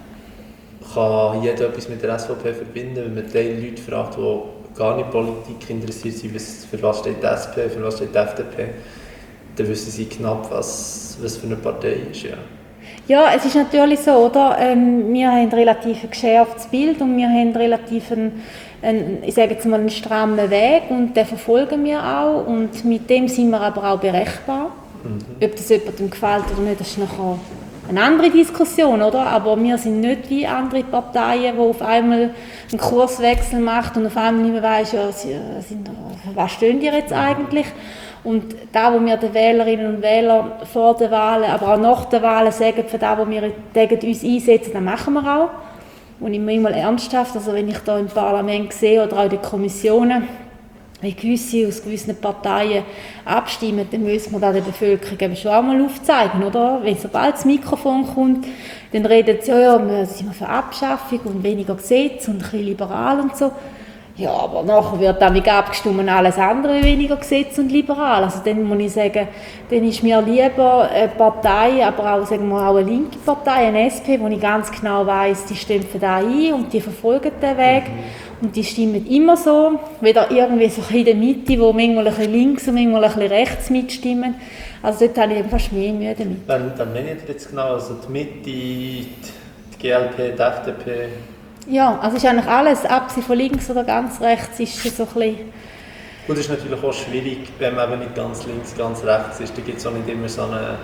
kann jeder etwas mit der S V P verbinden, wenn man die Leute fragt, die gar nicht Politik interessiert sind, für was steht die S P, für was steht die F D P, dann wissen sie knapp, was, was für eine Partei ist. Ja, ja, es ist natürlich so, oder? Ähm, wir haben ein relativ geschärftes Bild und wir haben relativ einen, einen, ich sage jetzt mal, einen strammen Weg und den verfolgen wir auch und mit dem sind wir aber auch berechenbar. Mhm. Ob das jemandem gefällt oder nicht, das ist nachher eine andere Diskussion, oder? Aber wir sind nicht wie andere Parteien, die auf einmal einen Kurswechsel machen und auf einmal nicht mehr weiss, ja, sind, was stehen die jetzt eigentlich? Und da, wo wir den Wählerinnen und Wählern vor den Wahlen, aber auch nach den Wahlen sagen, für das, wo wir gegen uns einsetzen, das machen wir auch. Und immer mal ernsthaft, also wenn ich da im Parlament sehe oder auch in den Kommissionen, wenn gewisse aus gewissen Parteien abstimmen, dann müssen wir das der Bevölkerung eben schon auch mal aufzeigen, oder? Wenn sobald das Mikrofon kommt, dann reden sie, ja, ja, wir sind für Abschaffung und weniger Gesetz und ein bisschen liberal und so. Ja, aber nachher wird damit abgestimmt und alles andere weniger Gesetz und liberal. Also dann muss ich sagen, dann ist mir lieber eine Partei, aber auch, sagen wir, auch eine linke Partei, eine S P, wo ich ganz genau weiss, die stimmt für das ein und die verfolgen den Weg. Mhm. Und die stimmen immer so, weder irgendwie so in der Mitte, wo manchmal ein bisschen links und manchmal ein bisschen rechts mitstimmen. Also dort habe ich fast mehr Mühe damit. Dann, dann meine ich jetzt genau, also die Mitte, die G L P, die F D P. Ja, also ist eigentlich alles, abgesehen von links oder ganz rechts, ist so ein bisschen... Gut, es ist natürlich auch schwierig, wenn man eben nicht ganz links, ganz rechts ist, da gibt es auch nicht immer so eine...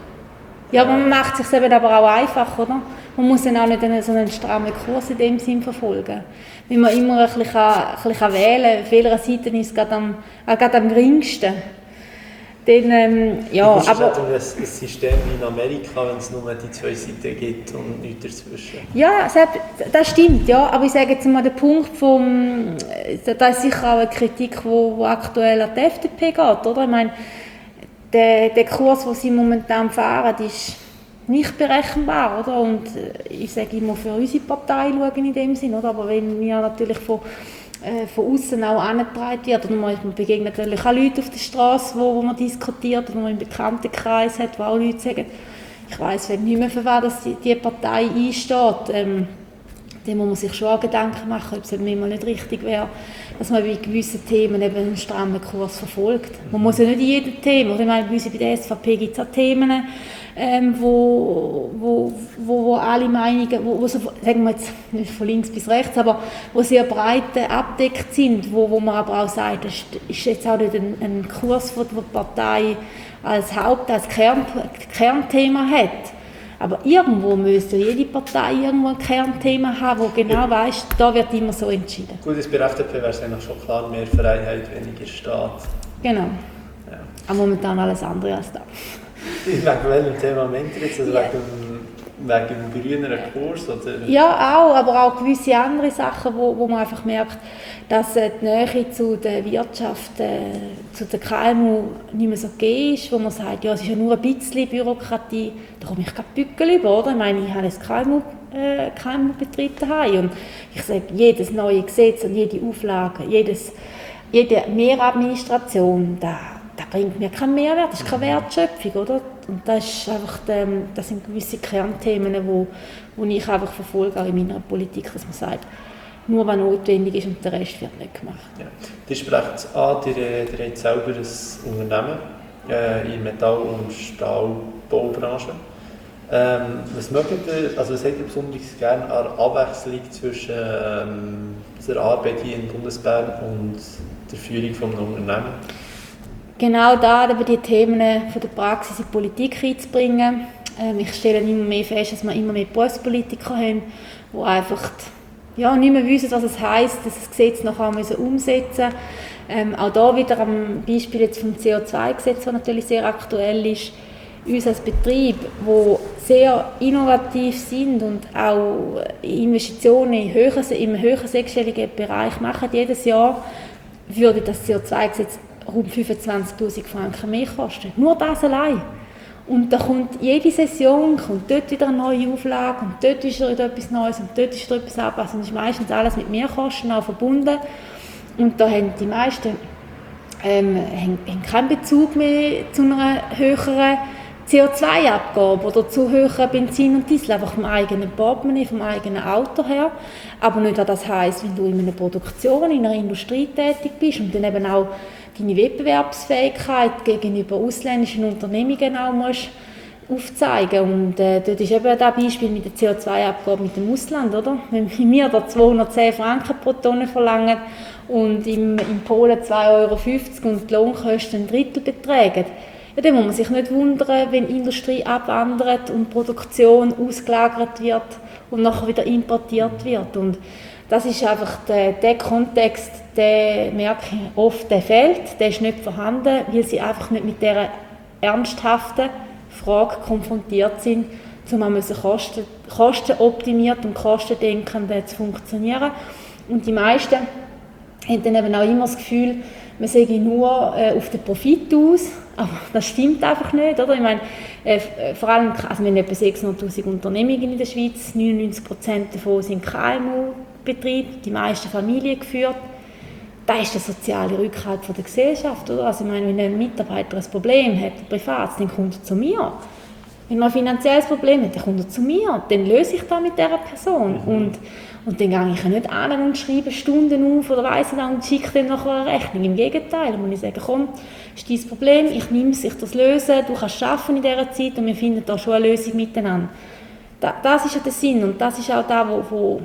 Ja, aber man macht es sich eben aber auch einfach, oder? Man muss dann auch nicht einen, so einen strammen Kurs in dem Sinn verfolgen. Wenn man immer ein bisschen, ein bisschen wählen kann, auf welcher Seite ist es gerade am, gerade am geringsten. Dann, ähm, ja, das ist aber, ein System wie in Amerika, wenn es nur die zwei Seiten gibt und nichts dazwischen. Ja, das stimmt, ja. Aber ich sage jetzt mal, der Punkt vom, da ist sicher auch eine Kritik, die wo, wo aktuell an die F D P geht, oder? Ich meine, der, der Kurs, den sie momentan fahren, ist nicht berechenbar, oder? Und ich sage immer, für unsere Partei schauen in dem Sinn, oder? Aber wenn wir natürlich von Äh, von außen auch angetragen wird. Und man begegnet natürlich auch Leute auf der Straße, wo, wo man diskutiert, oder man einen Bekanntenkreis hat, wo auch Leute sagen, ich weiss nicht mehr, für was die, die Partei einsteht. Ähm, dann muss man sich schon auch Gedanken machen, ob es manchmal nicht richtig wäre, dass man bei gewissen Themen eben einen strammen Kurs verfolgt. Man muss ja nicht in jedem Thema, oder ich meine, bei uns bei der S V P gibt es auch Themen, ähm, wo, wo, wo, wo alle Meinungen, wo, wo so, sagen wir jetzt nicht von links bis rechts, aber wo sehr breit abdeckt sind, wo, wo man aber auch sagt, das ist jetzt auch nicht ein, ein Kurs, den die Partei als Haupt-, als Kern, Kernthema hat. Aber irgendwo müsste jede Partei irgendwo ein Kernthema haben, wo genau weiss, da wird immer so entschieden. Gut, bei der F D P wäre es eigentlich schon klar, mehr Freiheit, weniger Staat. Genau. Ja. Aber momentan alles andere als das. Wegen welchem Thema meint ihr jetzt? Also yeah. wegen, wegen dem grüneren Kurs? Oder? Ja, auch, aber auch gewisse andere Sachen, wo, wo man einfach merkt, dass äh, die Nähe zu der Wirtschaft, äh, zu der K M U nicht mehr so gegeben ist, wo man sagt, ja, es ist ja nur ein bisschen Bürokratie, da komme ich gerade Bückel über, oder? Ich meine, ich habe ein K M U, äh, K M U-Betrieb daheim und ich sage, jedes neue Gesetz und jede Auflage, jedes, jede Mehradministration, da das bringt mir keinen Mehrwert, das ist keine Wertschöpfung, oder? Und das, ist einfach, das sind gewisse Kernthemen, die wo, wo ich einfach verfolge, auch in meiner Politik, dass man sagt, nur was notwendig ist und der Rest wird nicht gemacht. Ja. Die sprecht an, ihr, ihr habt selber ein Unternehmen äh, in der Metall- und Stahlbaubranche. Ähm, was mögt ihr, also was habt ihr besonders gerne an der Abwechslung zwischen ähm, der Arbeit hier in Bundesbern und der Führung des Unternehmens? genau da eben die Themen von der Praxis in die Politik einzubringen. Ähm, ich stelle immer mehr fest, dass wir immer mehr Berufspolitiker haben, die einfach ja, nicht mehr wissen, was es heisst, dass das Gesetz nachher umsetzen müssen. Ähm, auch da wieder am Beispiel jetzt vom C O zwei Gesetz, das natürlich sehr aktuell ist, uns als Betrieb, die sehr innovativ sind und auch Investitionen in höheren, im höheren sechsstelligen Bereich machen jedes Jahr, würde das C O zwei Gesetz rund fünfundzwanzigtausend Franken mehr kosten. Nur das allein. Und da kommt jede Session, kommt dort wieder eine neue Auflage und dort ist wieder etwas Neues und dort ist wieder etwas Anpassung. Das ist meistens alles mit Mehrkosten auch verbunden. Und da haben die meisten ähm, haben, haben keinen Bezug mehr zu einer höheren C O zwei Abgabe oder zu höheren Benzin und Diesel, einfach vom eigenen Portemonnaie, vom eigenen Auto her. Aber nicht, dass das heisst, wenn du in einer Produktion, in einer Industrie tätig bist und dann eben auch deine Wettbewerbsfähigkeit gegenüber ausländischen Unternehmungen auch musst aufzeigen. Und äh, dort ist eben das Beispiel mit der C O zwei Abgabe mit dem Ausland, oder? Wenn wir da zweihundertzehn Franken pro Tonne verlangen und im, in Polen zwei Euro fünfzig und die Lohnkosten ein Drittel betragen, ja, dann muss man sich nicht wundern, wenn die Industrie abwandert und die Produktion ausgelagert wird und nachher wieder importiert wird. Und das ist einfach der, der Kontext, der merke ich oft, der fehlt, der ist nicht vorhanden, weil sie einfach nicht mit dieser ernsthaften Frage konfrontiert sind, um auch Kosten, kostenoptimiert und kostendenkend zu funktionieren. Und die meisten haben dann eben auch immer das Gefühl, man sehe nur äh, auf den Profit aus, aber das stimmt einfach nicht, oder? Ich meine, äh, vor allem, also wir haben etwa sechshunderttausend Unternehmungen in der Schweiz, neunundneunzig Prozent davon sind K M U-Betriebe, die meisten Familien geführt. Das ist der soziale Rückhalt von der Gesellschaft, oder? Also ich meine, wenn ein Mitarbeiter ein Problem hat, ein Privat, dann kommt er zu mir. Wenn er ein finanzielles Problem hat, dann kommt er zu mir. Dann löse ich das mit dieser Person. Mhm. Und, und dann gehe ich nicht an und schreibe Stunden auf oder weiss nicht und schicke dann nachher eine Rechnung. Im Gegenteil, wenn ich sage, komm, das ist dein Problem, ich nehme es, ich das lösen, du kannst arbeiten in dieser Zeit und wir finden da schon eine Lösung miteinander. Da, das ist ja der Sinn und das ist auch das, wo, wo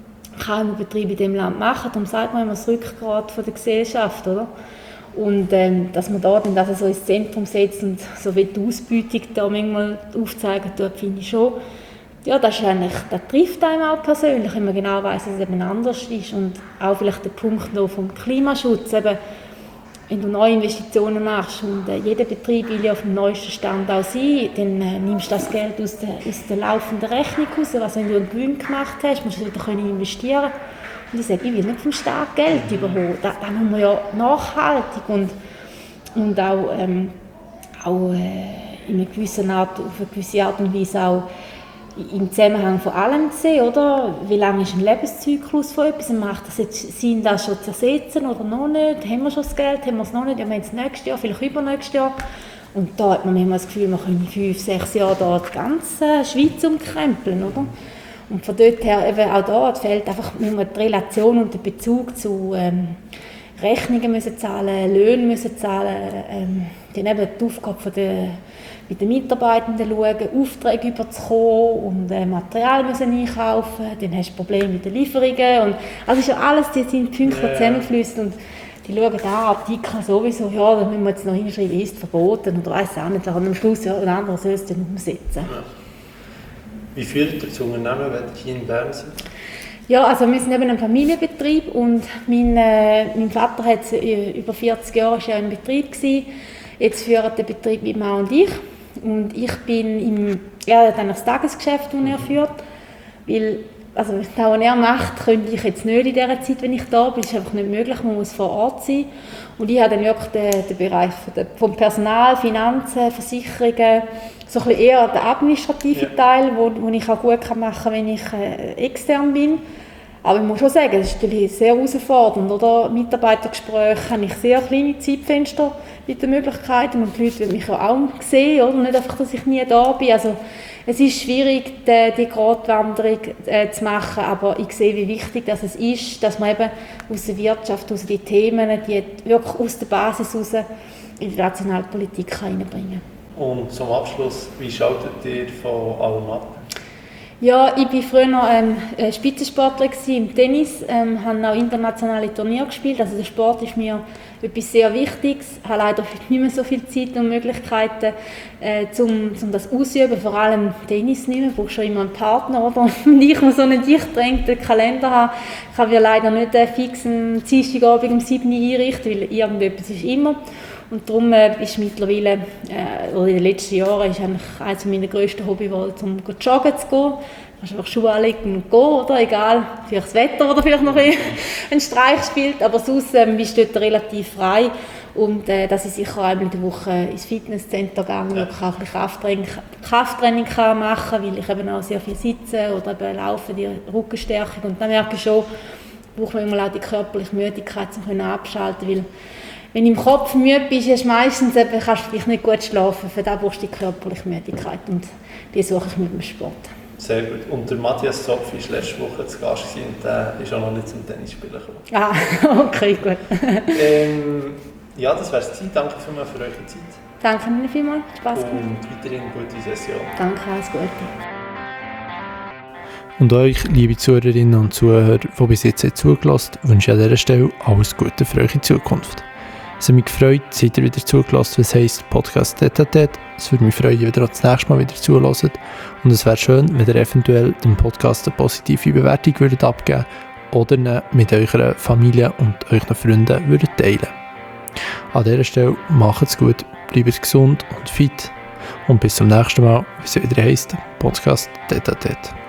K M U-Betriebe in diesem Land machen. Darum sagt man immer das Rückgrat von der Gesellschaft, oder? Und ähm, dass man da dann das so ins Zentrum setzt und so wie die Ausbeutung da manchmal aufzeigen tut, finde ich schon, ja, das, ist eigentlich, das trifft einem auch persönlich, wenn man genau weiss, dass es eben anders ist. Und auch vielleicht der Punkt noch vom Klimaschutz, eben, wenn du neue Investitionen machst und äh, jeder Betrieb will ja auf dem neuesten Stand auch sein, dann äh, nimmst du das Geld aus der, aus der laufenden Rechnung raus. Also wenn du einen Gewinn gemacht hast, musst du wieder können investieren. Und ich sage, ich will nicht vom Staat Geld überholen. Da, da muss man ja nachhaltig und, und auch, ähm, auch äh, in einer gewissen Art, auf eine gewisse Art und Weise auch im Zusammenhang von allem sehen, oder? Wie lange ist ein Lebenszyklus von etwas? Macht das jetzt Sinn, das schon zu ersetzen oder noch nicht? Haben wir schon das Geld? Haben wir es noch nicht? Ja, wir haben es nächstes Jahr, vielleicht übernächstes Jahr. Und da hat man manchmal das Gefühl, man könnte in fünf, sechs Jahren da die ganze Schweiz umkrempeln, oder? Und von dort her, eben auch da fehlt einfach die Relation und der Bezug zu ähm, Rechnungen müssen zahlen, Löhne müssen zahlen, ähm, dann eben die Aufgabe von der, mit den Mitarbeitenden schauen, Aufträge überzukommen und äh, Material müssen einkaufen, dann hast du Probleme mit den Lieferungen. Und, also ist ja alles, die sind Punkte, die zusammenfließen und die schauen da Artikel sowieso, ja, da müssen wir jetzt noch hinschreiben, ist verboten oder weiss auch nicht, und am Schluss ja, ein anderer soll es dann umsetzen. Ja. Wie führt ihr das Unternehmen, wenn ihr hier in Bern seid? Ja, also wir sind eben ein Familienbetrieb und mein, äh, mein Vater hat über vierzig Jahre schon in Betrieb gewesen. Jetzt führen den Betrieb mit Mann und ich. Und ich bin im, er hat dann das Tagesgeschäft, das er führt, weil, also das, was er macht, könnte ich jetzt nicht in dieser Zeit, wenn ich da bin, das ist einfach nicht möglich, man muss vor Ort sein. Und ich habe dann wirklich den, den Bereich vom Personal, Finanzen, Versicherungen, so ein bisschen eher den administrativen ja. Teil, wo, wo ich auch gut machen kann, wenn ich äh, extern bin. Aber ich muss schon sagen, das ist natürlich sehr herausfordernd, oder? Mitarbeitergespräche habe ich sehr kleine Zeitfenster mit den Möglichkeiten und die Leute wollen mich auch sehen, oder? Nicht einfach, dass ich nie da bin. Also, es ist schwierig, die, die Gratwanderung äh, zu machen, aber ich sehe, wie wichtig das es ist, dass man eben aus der Wirtschaft, aus den Themen, die wirklich aus der Basis heraus in die Nationalpolitik reinbringen kann. Und zum Abschluss, wie schaltet ihr von allem ab? Ja, ich war früher ähm, Spitzensportler im Tennis, ähm, habe auch internationale Turniere gespielt. Also der Sport ist mir etwas sehr Wichtiges. Ich habe leider nicht mehr so viel Zeit und Möglichkeiten, äh, um, um das auszuüben. Vor allem Tennis nicht mehr. Ich brauche schon immer einen Partner. Oder? Und ich muss so einen dicht drängten Kalender haben. Ich kann mir leider nicht einen fixen Dienstagabend um sieben Uhr einrichten, weil irgendetwas ist immer. Und darum äh, ist mittlerweile, äh, oder in den letzten Jahren, ist eigentlich eines meiner grössten Hobbys, um joggen zu gehen. Du kannst einfach Schuhe anlegen und gehen, oder? Egal, vielleicht das Wetter oder vielleicht noch einen Streich spielt. Aber sonst ähm, bist du dort relativ frei. Und äh, dass ich sicher einmal in der Woche ins Fitnesscenter gehe, wo ich auch ein bisschen Krafttraining, Krafttraining kann machen kann, weil ich eben auch sehr viel sitze oder eben laufe, die Rückenstärkung. Und dann merke ich schon, braucht man immer auch die körperliche Müdigkeit, um abschalten zu können. Wenn du im Kopf müde bist, hast du meistens eben, kannst du vielleicht nicht gut schlafen. Für das brauchst du die körperliche Müdigkeit. Und die suche ich mit dem Sport. Sehr gut. Und der Matthias Zopf war letzte Woche zu Gast und der ist auch noch nicht zum Tennisspielen gekommen. Ah, okay, gut. ähm, ja, das wäre es. Danke vielmals für eure Zeit. Danke Ihnen vielmals. Spaß gemacht. Und weiterhin gute Session. Danke, alles Gute. Und euch, liebe Zuhörerinnen und Zuhörer, die bis jetzt zugelassen haben, wünsche ich an dieser Stelle alles Gute für eure Zukunft. Es hat mich gefreut, seid ihr wieder zugelassen, was heisst Podcast Tete-a-Tete. Es würde mich freuen, wenn ihr auch das nächste Mal wieder zuhört. Und es wäre schön, wenn ihr eventuell dem Podcast eine positive Bewertung würdet abgeben oder ihn mit eurer Familie und euren Freunden würdet teilen. An dieser Stelle macht es gut, bleibt gesund und fit. Und bis zum nächsten Mal, wie es wieder heisst, Podcast Tete-a-Tete.